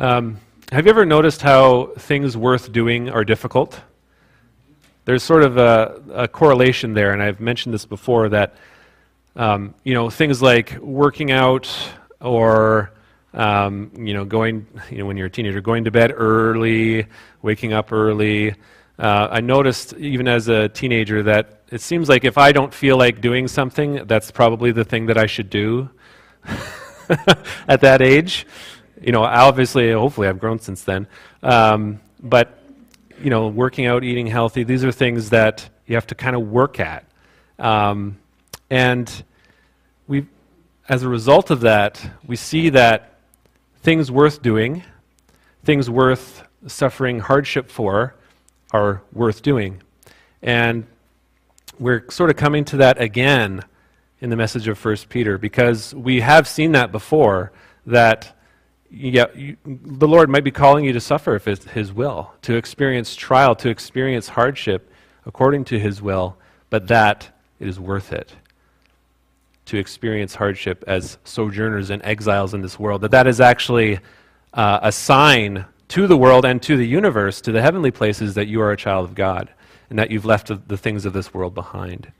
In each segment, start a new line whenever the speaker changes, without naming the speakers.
Have you ever noticed how things worth doing are difficult? There's sort of a correlation there, and I've mentioned this before, that things like working out or going, when you're a teenager, going to bed early, waking up early. I noticed even as a teenager that it seems like if I don't feel like doing something, that's probably the thing that I should do at that age. Obviously, hopefully I've grown since then. But working out, eating healthy, these are things that you have to kind of work at. And as a result of that, we see that things worth doing, things worth suffering hardship for, are worth doing. And we're sort of coming to that again in the message of 1 Peter, because we have seen that before, that the Lord might be calling you to suffer if it's His will, to experience trial, to experience hardship according to His will, but that it is worth it to experience hardship as sojourners and exiles in this world, that is actually a sign to the world and to the universe, to the heavenly places, that you are a child of God and that you've left the things of this world behind.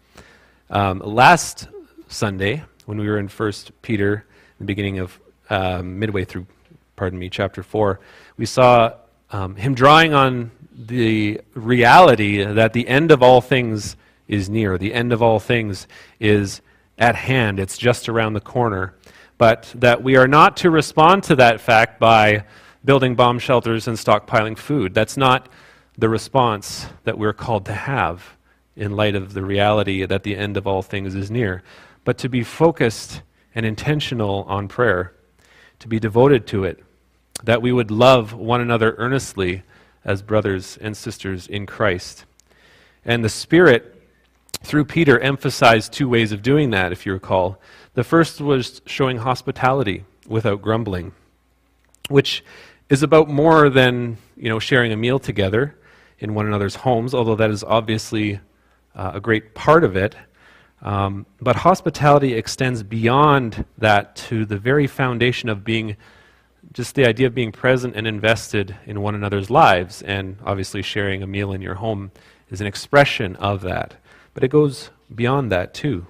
Last Sunday, when we were in 1 Peter, the beginning of midway through, chapter 4, we saw him drawing on the reality that the end of all things is near. The end of all things is at hand. It's just around the corner. But that we are not to respond to that fact by building bomb shelters and stockpiling food. That's not the response that we're called to have in light of the reality that the end of all things is near. But to be focused and intentional on prayer, to be devoted to it, that we would love one another earnestly as brothers and sisters in Christ. And the Spirit, through Peter, emphasized two ways of doing that, if you recall. The first was showing hospitality without grumbling, which is about more than sharing a meal together in one another's homes, although that is obviously a great part of it. But hospitality extends beyond that to the very foundation of being, just the idea of being present and invested in one another's lives. And obviously sharing a meal in your home is an expression of that. But it goes beyond that too.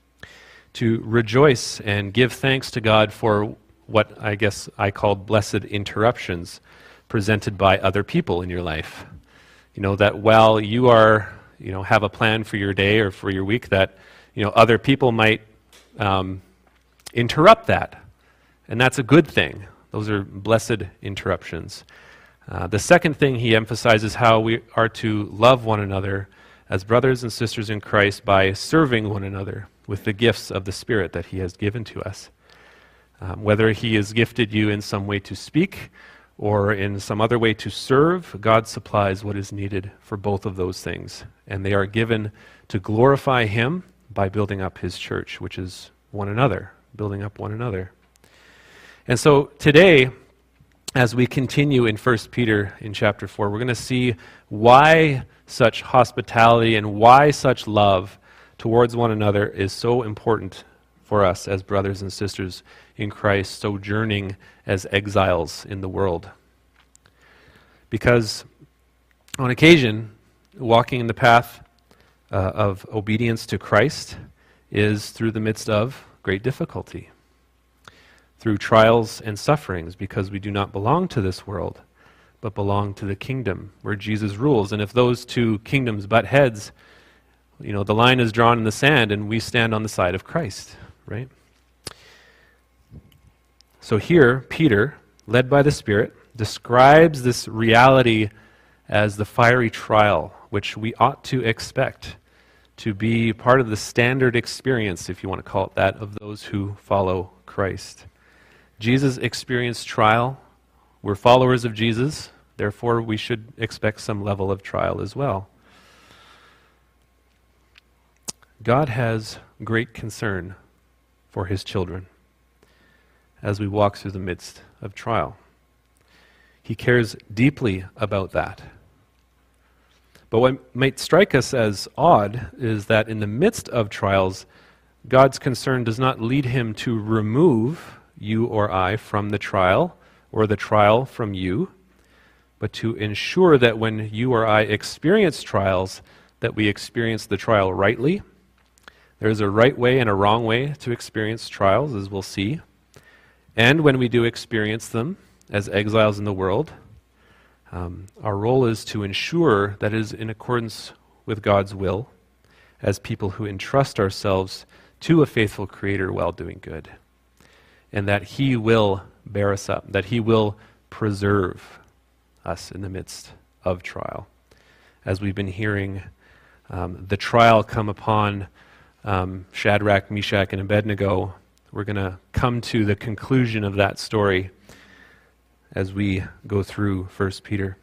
To rejoice and give thanks to God for what I guess I called blessed interruptions presented by other people in your life. That while you are, have a plan for your day or for your week, that, other people might interrupt that. And that's a good thing. Those are blessed interruptions. The second thing he emphasizes how we are to love one another as brothers and sisters in Christ by serving one another with the gifts of the Spirit that He has given to us. Whether He has gifted you in some way to speak or in some other way to serve, God supplies what is needed for both of those things. And they are given to glorify Him by building up His church, which is one another, building up one another. And so today, as we continue in 1 Peter in chapter 4, we're going to see why such hospitality and why such love towards one another is so important for us as brothers and sisters in Christ, sojourning as exiles in the world. Because on occasion, walking in the path of obedience to Christ is through the midst of great difficulty, through trials and sufferings, because we do not belong to this world, but belong to the kingdom where Jesus rules. And if those two kingdoms butt heads, the line is drawn in the sand and we stand on the side of Christ, right? So here, Peter, led by the Spirit, describes this reality as the fiery trial, which we ought to expect to be part of the standard experience, if you want to call it that, of those who follow Christ. Jesus experienced trial. We're followers of Jesus, therefore we should expect some level of trial as well. God has great concern for His children as we walk through the midst of trial. He cares deeply about that. But what might strike us as odd is that in the midst of trials, God's concern does not lead Him to remove you or I from the trial or the trial from you, but to ensure that when you or I experience trials, that we experience the trial rightly. There's a right way and a wrong way to experience trials, as we'll see. And when we do experience them as exiles in the world, our role is to ensure that it is in accordance with God's will as people who entrust ourselves to a faithful Creator while doing good. And that He will bear us up, that He will preserve us in the midst of trial. As we've been hearing the trial come upon Shadrach, Meshach, and Abednego, we're going to come to the conclusion of that story as we go through 1 Peter.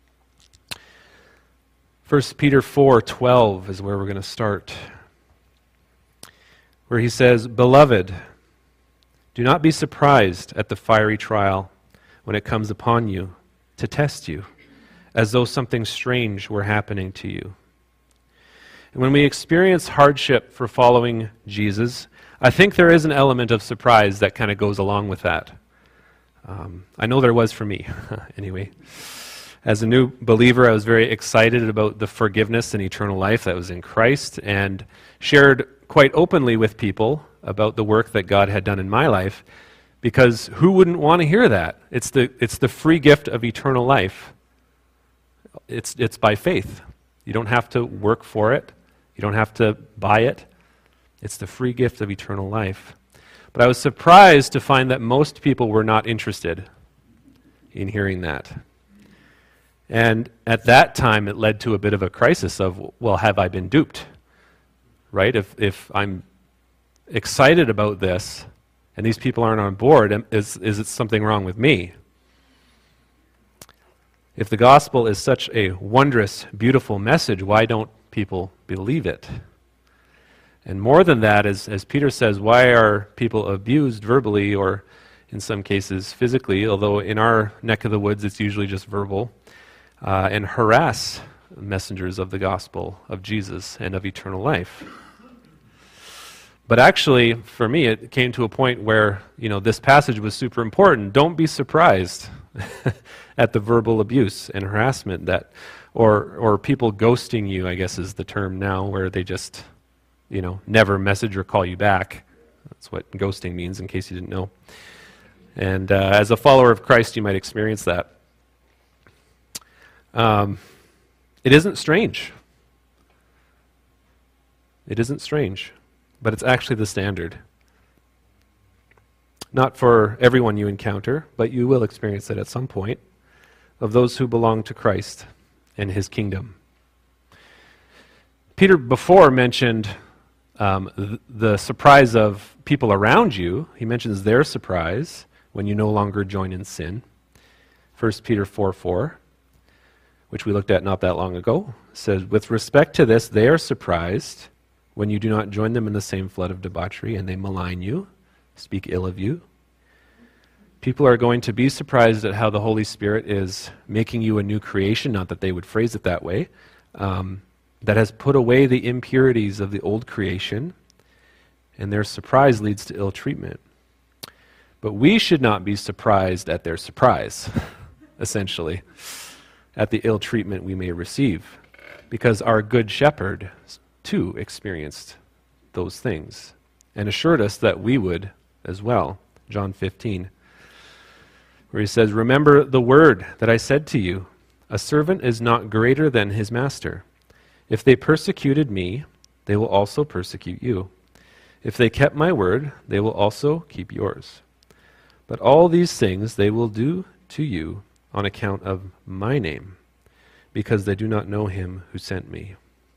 1 Peter 4:12 is where we're going to start, where he says, "Beloved, do not be surprised at the fiery trial when it comes upon you to test you, as though something strange were happening to you." And when we experience hardship for following Jesus, I think there is an element of surprise that kind of goes along with that. I know there was for me, anyway. As a new believer, I was very excited about the forgiveness and eternal life that was in Christ, and shared quite openly with people about the work that God had done in my life, because who wouldn't want to hear that? It's the free gift of eternal life. It's by faith. You don't have to work for it. You don't have to buy it. It's the free gift of eternal life. But I was surprised to find that most people were not interested in hearing that. And at that time, it led to a bit of a crisis of, well, have I been duped? Right? If I'm excited about this, and these people aren't on board, is it something wrong with me? If the gospel is such a wondrous, beautiful message, why don't people believe it? And more than that, as Peter says, why are people abused verbally or in some cases physically, although in our neck of the woods it's usually just verbal, and harass messengers of the gospel of Jesus and of eternal life? But actually, for me, it came to a point where, this passage was super important. Don't be surprised at the verbal abuse and harassment or people ghosting you, I guess is the term now, where they just, never message or call you back. That's what ghosting means, in case you didn't know. And as a follower of Christ, you might experience that. It isn't strange. It isn't strange, but it's actually the standard. Not for everyone you encounter, but you will experience it at some point, of those who belong to Christ and His kingdom. Peter before mentioned the surprise of people around you. He mentions their surprise when you no longer join in sin. 1 Peter 4:4, which we looked at not that long ago, says, "With respect to this, they are surprised when you do not join them in the same flood of debauchery, and they malign you, speak ill of you." People are going to be surprised at how the Holy Spirit is making you a new creation, not that they would phrase it that way, that has put away the impurities of the old creation, and their surprise leads to ill treatment. But we should not be surprised at their surprise, essentially, at the ill treatment we may receive, because our good shepherd, too, experienced those things and assured us that we would as well. John 15, where he says, "Remember the word that I said to you, a servant is not greater than his master. If they persecuted me, they will also persecute you. If they kept my word, they will also keep yours. But all these things they will do to you on account of my name, because they do not know him who sent me."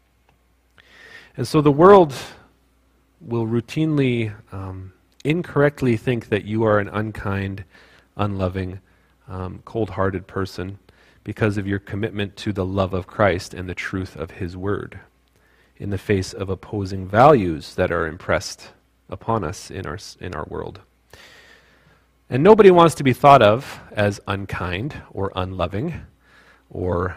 And so the world will routinely, incorrectly think that you are an unkind, unloving, cold-hearted person because of your commitment to the love of Christ and the truth of His word, in the face of opposing values that are impressed upon us in our world. And nobody wants to be thought of as unkind or unloving or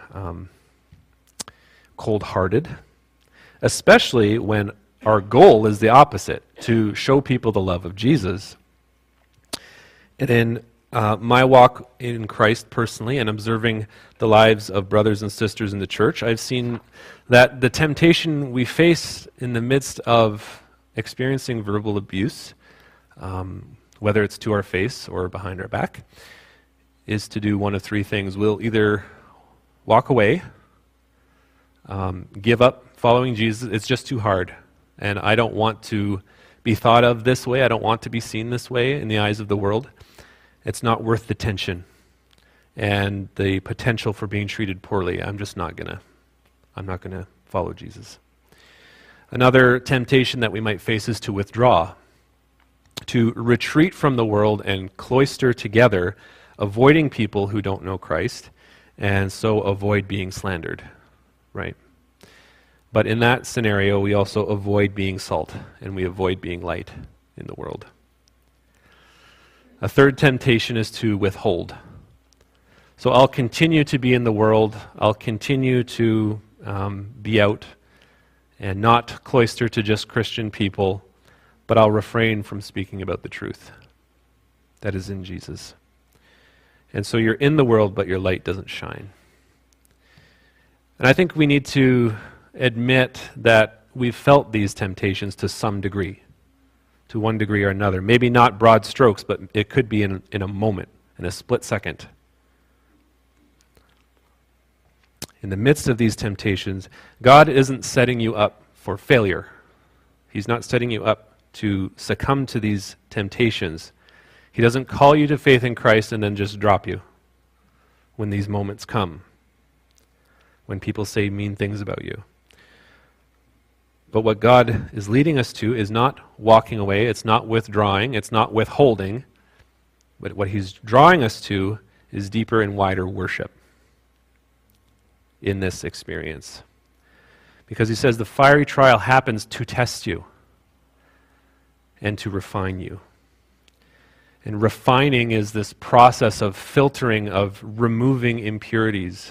cold-hearted, especially when our goal is the opposite, to show people the love of Jesus. And in my walk in Christ personally and observing the lives of brothers and sisters in the church, I've seen that the temptation we face in the midst of experiencing verbal abuse, whether it's to our face or behind our back, is to do one of three things. We'll either walk away, give up following Jesus. It's just too hard, and I don't want to be thought of this way. I don't want to be seen this way in the eyes of the world. It's not worth the tension and the potential for being treated poorly. I'm not gonna follow Jesus. Another temptation that we might face is to withdraw, to retreat from the world and cloister together, avoiding people who don't know Christ, and so avoid being slandered, right? But in that scenario, we also avoid being salt, and we avoid being light in the world. A third temptation is to withhold. So I'll continue to be in the world, I'll continue to be out and not cloister to just Christian people, but I'll refrain from speaking about the truth that is in Jesus. And so you're in the world, but your light doesn't shine. And I think we need to admit that we've felt these temptations to some degree, to one degree or another. Maybe not broad strokes, but it could be in a moment, in a split second. In the midst of these temptations, God isn't setting you up for failure. He's not setting you up to succumb to these temptations. He doesn't call you to faith in Christ and then just drop you when these moments come, when people say mean things about you. But what God is leading us to is not walking away, it's not withdrawing, it's not withholding, but what He's drawing us to is deeper and wider worship in this experience. Because He says the fiery trial happens to test you and to refine you. And refining is this process of filtering, of removing impurities.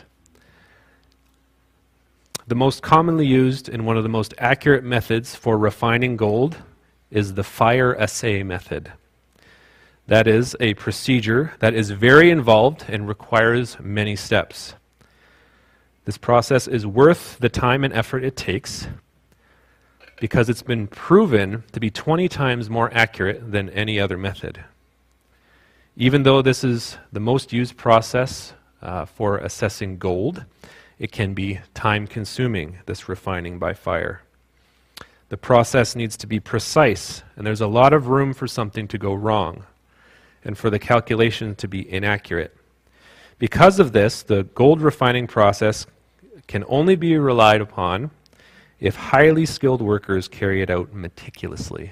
The most commonly used and one of the most accurate methods for refining gold is the fire assay method. That is a procedure that is very involved and requires many steps. This process is worth the time and effort it takes because it's been proven to be 20 times more accurate than any other method. Even though this is the most used process for assessing gold, it can be time-consuming, this refining by fire. The process needs to be precise, and there's a lot of room for something to go wrong and for the calculation to be inaccurate. Because of this, the gold refining process can only be relied upon if highly skilled workers carry it out meticulously.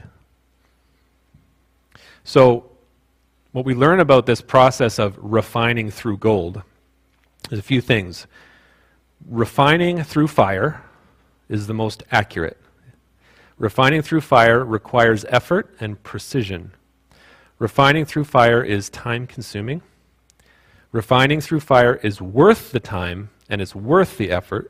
So, what we learn about this process of refining through gold is a few things. Refining through fire is the most accurate. Refining through fire requires effort and precision. Refining through fire is time-consuming. Refining through fire is worth the time and it's worth the effort.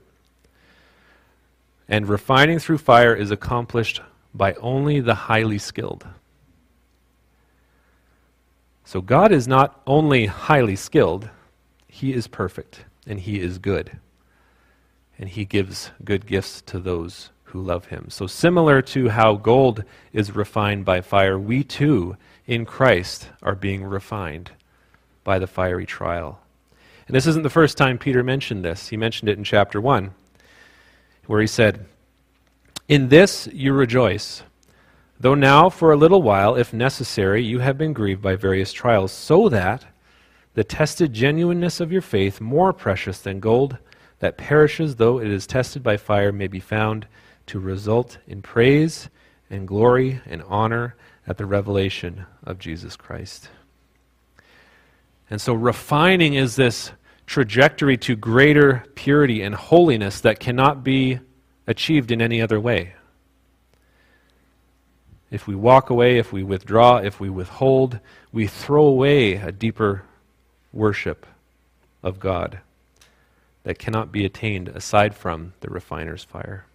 And refining through fire is accomplished by only the highly skilled. So God is not only highly skilled, He is perfect and He is good. And He gives good gifts to those who love Him. So similar to how gold is refined by fire, we too, in Christ, are being refined by the fiery trial. And this isn't the first time Peter mentioned this. He mentioned it in chapter 1, where he said, "In this you rejoice, though now for a little while, if necessary, you have been grieved by various trials, so that the tested genuineness of your faith, more precious than gold, that perishes though it is tested by fire, may be found to result in praise and glory and honor at the revelation of Jesus Christ." And so refining is this trajectory to greater purity and holiness that cannot be achieved in any other way. If we walk away, if we withdraw, if we withhold, we throw away a deeper worship of God that cannot be attained aside from the refiner's fire.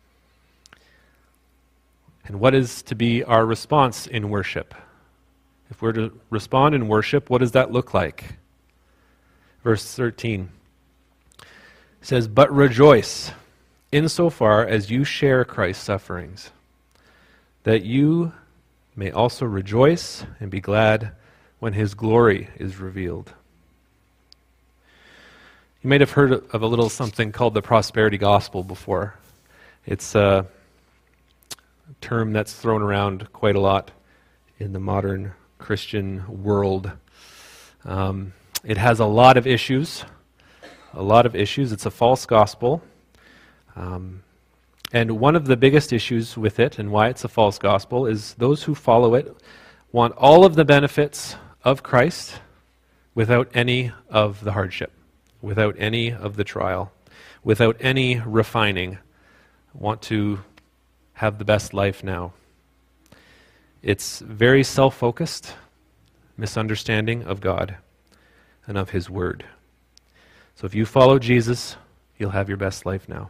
And what is to be our response in worship? If we're to respond in worship, what does that look like? Verse 13 says, "But rejoice insofar as you share Christ's sufferings, that you may also rejoice and be glad when his glory is revealed." You might have heard of a little something called the prosperity gospel before. It's a term that's thrown around quite a lot in the modern Christian world. It has a lot of issues. It's a false gospel. And one of the biggest issues with it and why it's a false gospel is those who follow it want all of the benefits of Christ without any of the hardship, without any of the trial, without any refining, want to have the best life now. It's very self-focused, misunderstanding of God and of his word. So if you follow Jesus, you'll have your best life now.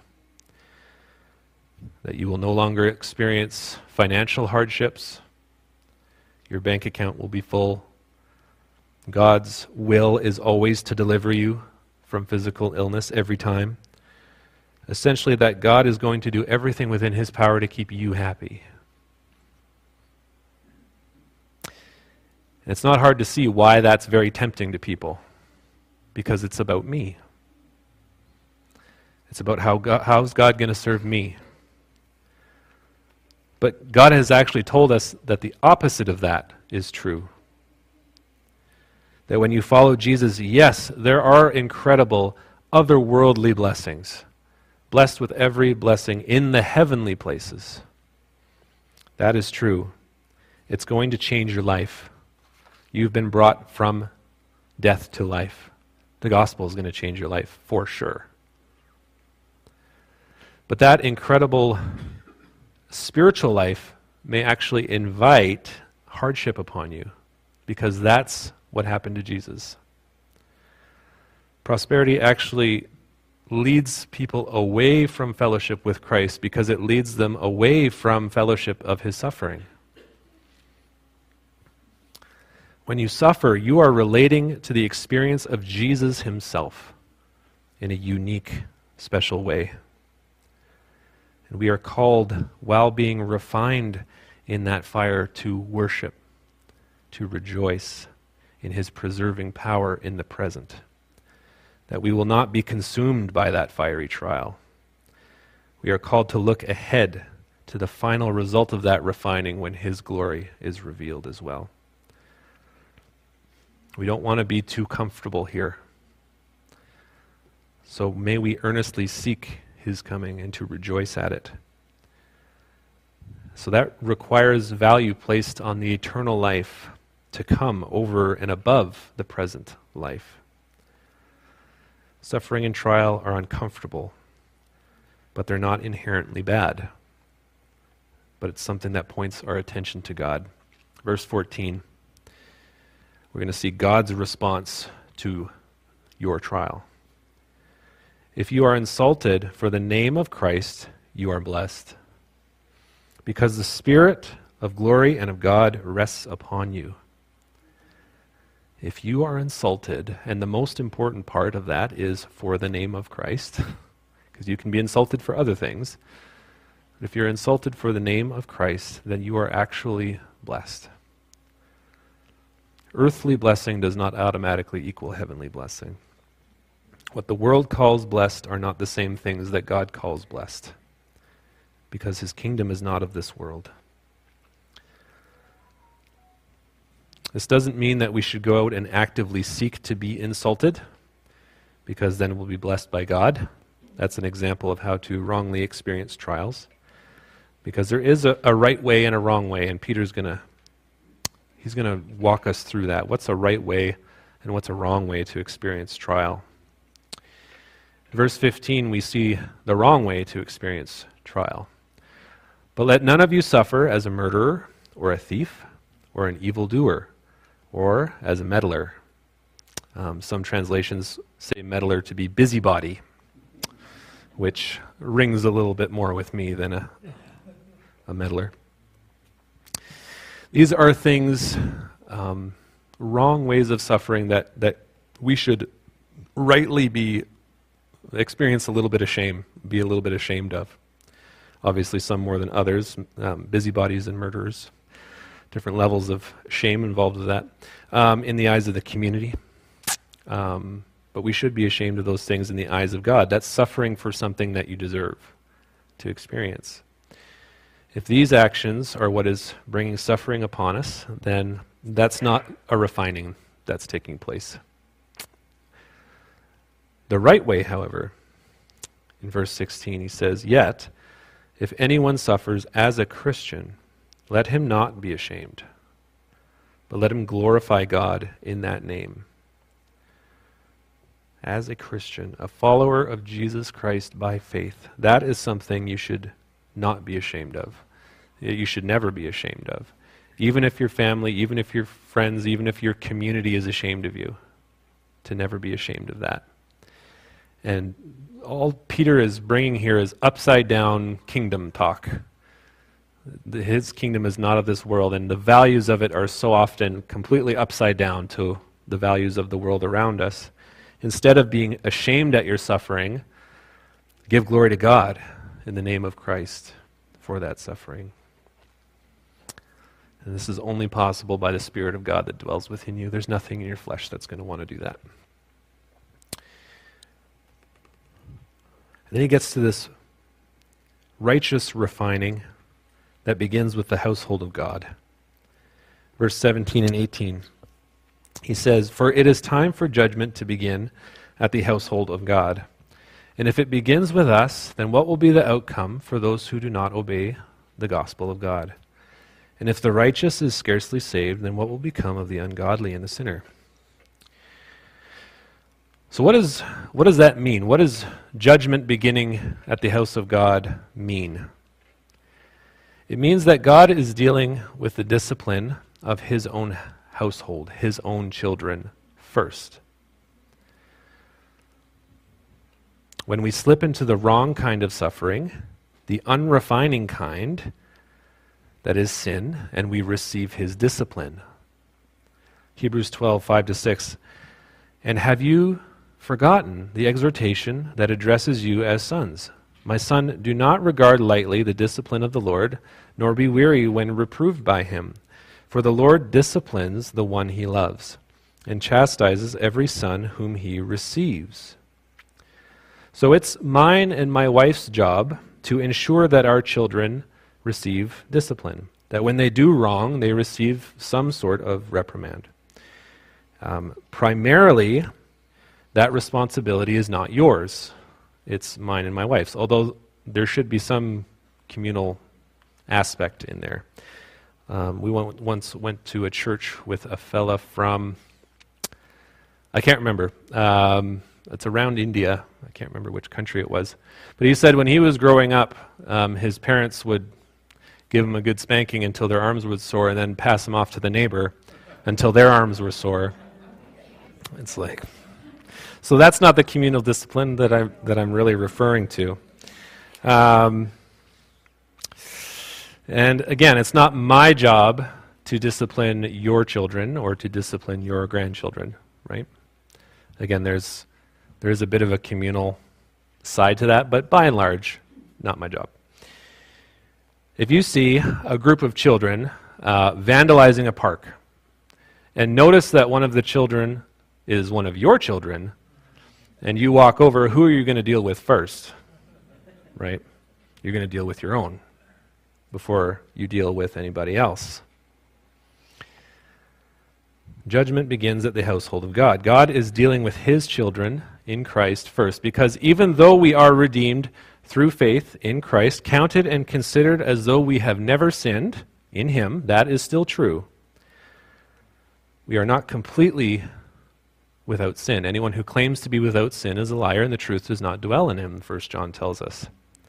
That you will no longer experience financial hardships. Your bank account will be full. God's will is always to deliver you from physical illness every time. Essentially, that God is going to do everything within his power to keep you happy. And it's not hard to see why that's very tempting to people, because it's about me. It's about how's God going to serve me. But God has actually told us that the opposite of that is true. That when you follow Jesus, yes, there are incredible otherworldly blessings, blessed with every blessing in the heavenly places. That is true. It's going to change your life. You've been brought from death to life. The gospel is going to change your life for sure. But that incredible spiritual life may actually invite hardship upon you, because that's what happened to Jesus. Prosperity actually leads people away from fellowship with Christ because it leads them away from fellowship of his suffering. When you suffer, you are relating to the experience of Jesus himself in a unique, special way. And we are called, while being refined in that fire, to worship, to rejoice in his preserving power in the present. That we will not be consumed by that fiery trial. We are called to look ahead to the final result of that refining when his glory is revealed as well. We don't want to be too comfortable here. So may we earnestly seek his coming and to rejoice at it. So that requires value placed on the eternal life to come over and above the present life. Suffering and trial are uncomfortable, but they're not inherently bad. But it's something that points our attention to God. Verse 14. We're going to see God's response to your trial. If you are insulted for the name of Christ, you are blessed, because the Spirit of glory and of God rests upon you. If you are insulted, and the most important part of that is for the name of Christ, because you can be insulted for other things, but if you're insulted for the name of Christ, then you are actually blessed. Earthly blessing does not automatically equal heavenly blessing. What the world calls blessed are not the same things that God calls blessed, because his kingdom is not of this world. This doesn't mean that we should go out and actively seek to be insulted, because then we'll be blessed by God. That's an example of how to wrongly experience trials, because there is a right way and a wrong way, and Peter's going to walk us through that. What's a right way and what's a wrong way to experience trial? In verse 15, we see the wrong way to experience trial. But let none of you suffer as a murderer or a thief or an evildoer or as a meddler. Some translations say meddler to be busybody, which rings a little bit more with me than a meddler. These are things wrong ways of suffering that we should rightly experience a little bit of shame, be a little bit ashamed of. Obviously some more than others, busybodies and murderers, different levels of shame involved with that in the eyes of the community. But we should be ashamed of those things in the eyes of God. That's suffering for something that you deserve to experience. If these actions are what is bringing suffering upon us, then that's not a refining that's taking place. The right way, however, in verse 16 he says, "Yet, if anyone suffers as a Christian, let him not be ashamed, but let him glorify God in that name." As a Christian, a follower of Jesus Christ by faith, that is something you should not be ashamed of. You should never be ashamed of. Even if your family, even if your friends, even if your community is ashamed of you, to never be ashamed of that. And all Peter is bringing here is upside down kingdom talk. His kingdom is not of this world, and the values of it are so often completely upside down to the values of the world around us. Instead of being ashamed at your suffering, give glory to God in the name of Christ for that suffering. And this is only possible by the Spirit of God that dwells within you. There's nothing in your flesh that's going to want to do that. And then he gets to this righteous refining that begins with the household of God. Verse 17 and 18. He says, "For it is time for judgment to begin at the household of God. And if it begins with us, then what will be the outcome for those who do not obey the gospel of God? And if the righteous is scarcely saved, then what will become of the ungodly and the sinner?" So what does that mean? What does judgment beginning at the house of God mean? It means that God is dealing with the discipline of his own household, his own children first. When we slip into the wrong kind of suffering, the unrefining kind, that is sin, and we receive his discipline. Hebrews 12, 5-6. "And have you forgotten the exhortation that addresses you as sons? My son, do not regard lightly the discipline of the Lord, nor be weary when reproved by him. For the Lord disciplines the one he loves, and chastises every son whom he receives." So it's mine and my wife's job to ensure that our children receive discipline, that when they do wrong, they receive some sort of reprimand. Primarily, that responsibility is not yours. It's mine and my wife's, although there should be some communal aspect in there. We once went to a church with a fella from, I can't remember, it's around India. I can't remember which country it was. But he said when he was growing up, his parents would give him a good spanking until their arms would sore, and then pass him off to the neighbor until their arms were sore. It's like, so that's not the communal discipline that I'm really referring to. And again, it's not my job to discipline your children or to discipline your grandchildren, right? Again, there's a bit of a communal side to that, but by and large, not my job. If you see a group of children vandalizing a park, and notice that one of the children is one of your children, and you walk over, who are you going to deal with first? Right? You're going to deal with your own before you deal with anybody else. Judgment begins at the household of God. God is dealing with his children in Christ first, because even though we are redeemed through faith in Christ, counted and considered as though we have never sinned in him, that is still true. We are not completely without sin. Anyone who claims to be without sin is a liar, and the truth does not dwell in him, 1 John tells us.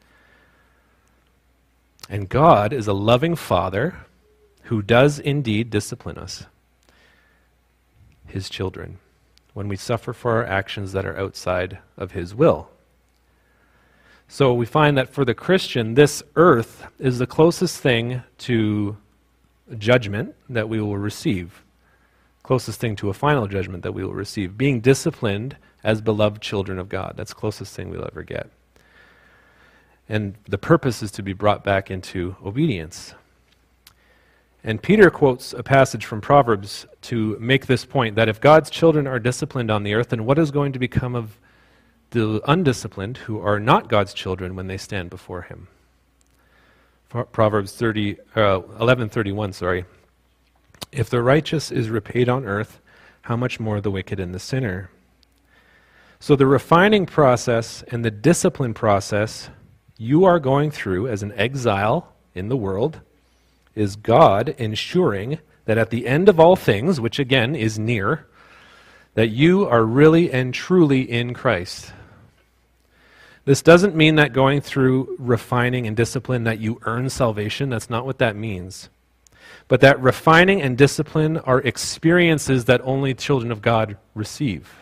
And God is a loving Father who does indeed discipline us, his children, when we suffer for our actions that are outside of his will. So we find that for the Christian, this earth is the closest thing to judgment that we will receive. Closest thing to a final judgment that we will receive. Being disciplined as beloved children of God. That's the closest thing we'll ever get. And the purpose is to be brought back into obedience. And Peter quotes a passage from Proverbs to make this point, that if God's children are disciplined on the earth, then what is going to become of the undisciplined who are not God's children when they stand before him? Proverbs 11:31, If the righteous is repaid on earth, how much more the wicked and the sinner? So the refining process and the discipline process you are going through as an exile in the world is God ensuring that at the end of all things, which again is near, that you are really and truly in Christ. This doesn't mean that going through refining and discipline that you earn salvation. That's not what that means. But that refining and discipline are experiences that only children of God receive.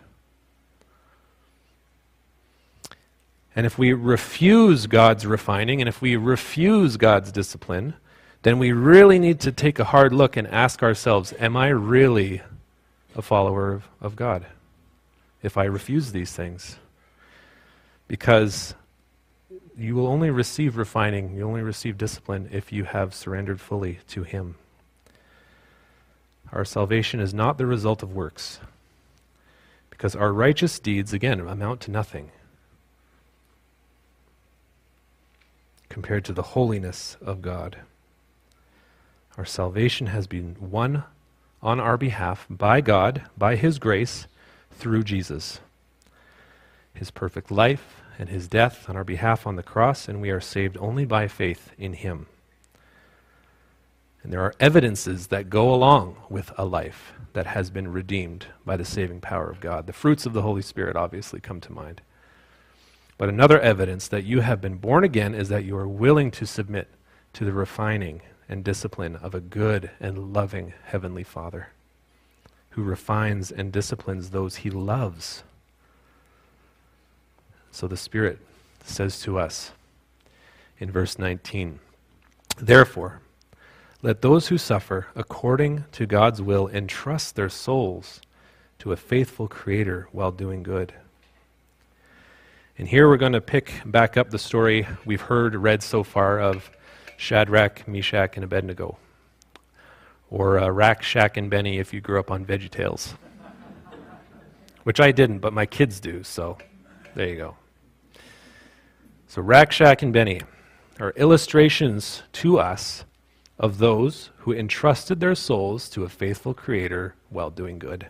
And if we refuse God's refining and if we refuse God's discipline, then we really need to take a hard look and ask ourselves, am I really a follower of God if I refuse these things? Because you will only receive refining, you only receive discipline if you have surrendered fully to Him. Our salvation is not the result of works, because our righteous deeds, again, amount to nothing compared to the holiness of God. Our salvation has been won on our behalf by God, by His grace, through Jesus. His perfect life and His death on our behalf on the cross, and we are saved only by faith in Him. And there are evidences that go along with a life that has been redeemed by the saving power of God. The fruits of the Holy Spirit obviously come to mind. But another evidence that you have been born again is that you are willing to submit to the refining and discipline of a good and loving Heavenly Father who refines and disciplines those He loves. So the Spirit says to us in verse 19, "Therefore, let those who suffer according to God's will entrust their souls to a faithful Creator while doing good." And here we're going to pick back up the story we've read so far of Shadrach, Meshach, and Abednego. Or Rack, Shack, and Benny if you grew up on VeggieTales. Which I didn't, but my kids do, so there you go. So Rack, Shack, and Benny are illustrations to us of those who entrusted their souls to a faithful Creator while doing good.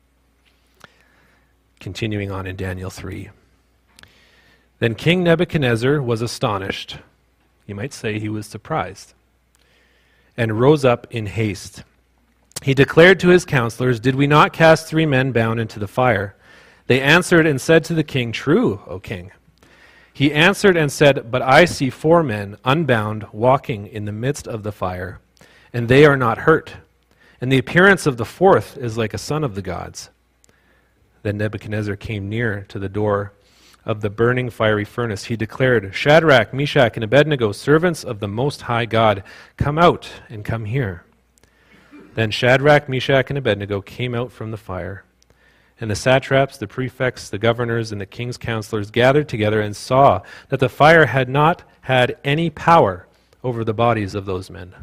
Continuing on in Daniel 3. Then King Nebuchadnezzar was astonished. You might say he was surprised. And rose up in haste. He declared to his counselors, "Did we not cast 3 men bound into the fire?" They answered and said to the king, "True, O king." He answered and said, "But I see 4 men unbound walking in the midst of the fire, and they are not hurt. And the appearance of the 4th is like a son of the gods." Then Nebuchadnezzar came near to the door of the burning fiery furnace. He declared, "Shadrach, Meshach, and Abednego, servants of the Most High God, come out and come here." Then Shadrach, Meshach, and Abednego came out from the fire. And the satraps, the prefects, the governors, and the king's counselors gathered together and saw that the fire had not had any power over the bodies of those men.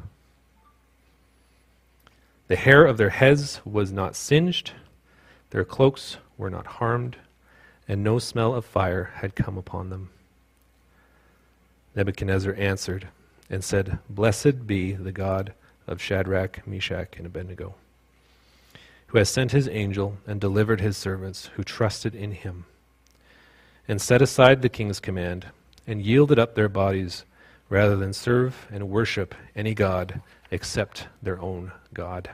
The hair of their heads was not singed, their cloaks were not harmed, and no smell of fire had come upon them. Nebuchadnezzar answered and said, "Blessed be the God of Shadrach, Meshach, and Abednego, who has sent his angel and delivered his servants who trusted in him, and set aside the king's command, and yielded up their bodies rather than serve and worship any god except their own God."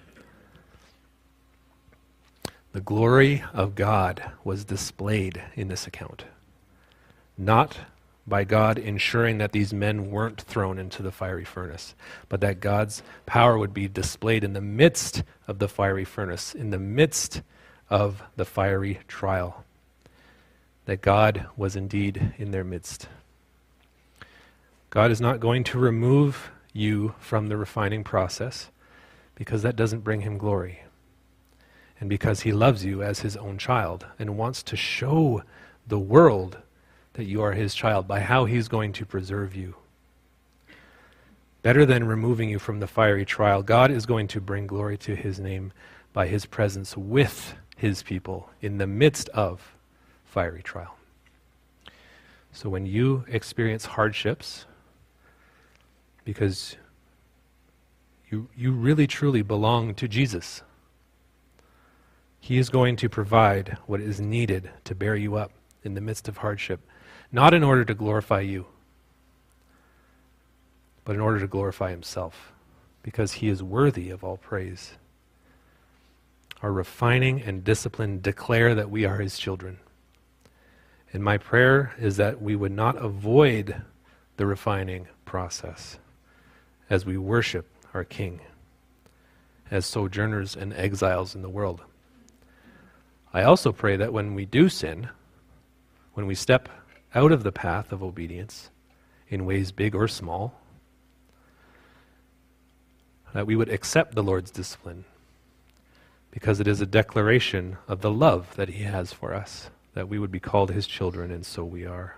The glory of God was displayed in this account, not by God ensuring that these men weren't thrown into the fiery furnace, but that God's power would be displayed in the midst of the fiery furnace, in the midst of the fiery trial, that God was indeed in their midst. God is not going to remove you from the refining process because that doesn't bring him glory. and because he loves you as his own child and wants to show the world that you are his child by how he's going to preserve you. Better than removing you from the fiery trial, God is going to bring glory to his name by his presence with his people in the midst of fiery trial. So when you experience hardships, because you really truly belong to Jesus, he is going to provide what is needed to bear you up in the midst of hardship, not in order to glorify you, but in order to glorify himself, because he is worthy of all praise. Our refining and discipline declare that we are his children. And my prayer is that we would not avoid the refining process as we worship our King, as sojourners and exiles in the world. I also pray that when we do sin, when we step out of the path of obedience in ways big or small, that we would accept the Lord's discipline, because it is a declaration of the love that he has for us, that we would be called his children, and so we are.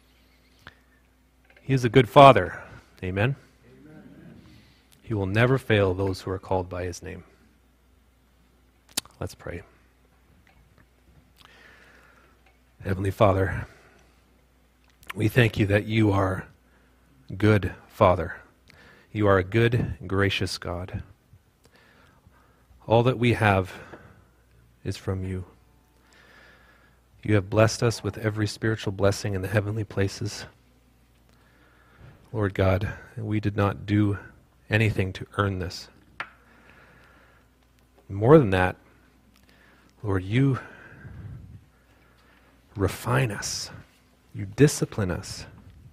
He is a good Father. Amen? Amen. He will never fail those who are called by his name. Let's pray. Heavenly Father, we thank you that you are good Father. You are a good, gracious God. All that we have is from you. You have blessed us with every spiritual blessing in the heavenly places. Lord God, we did not do anything to earn this. More than that, Lord, you refine us. You discipline us.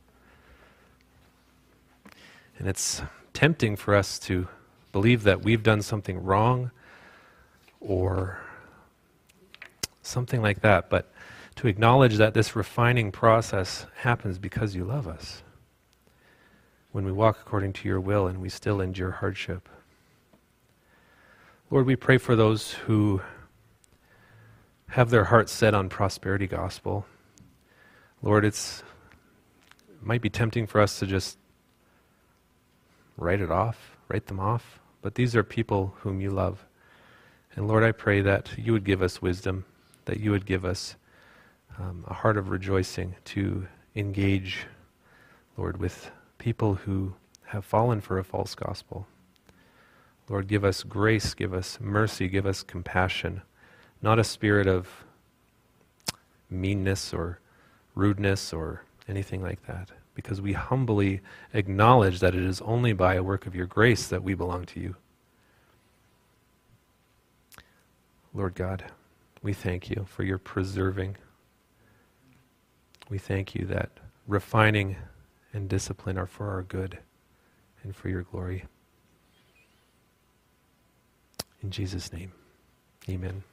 And it's tempting for us to believe that we've done something wrong or something like that, but to acknowledge that this refining process happens because you love us. When we walk according to your will and we still endure hardship. Lord, we pray for those who have their hearts set on prosperity gospel. Lord, it might be tempting for us to just write them off, but these are people whom you love. And Lord, I pray that you would give us wisdom, that you would give us a heart of rejoicing to engage, Lord, with people who have fallen for a false gospel. Lord, give us grace, give us mercy, give us compassion, not a spirit of meanness or rudeness or anything like that, because we humbly acknowledge that it is only by a work of your grace that we belong to you. Lord God, we thank you for your preserving. We thank you that refining and discipline are for our good and for your glory. In Jesus' name, amen.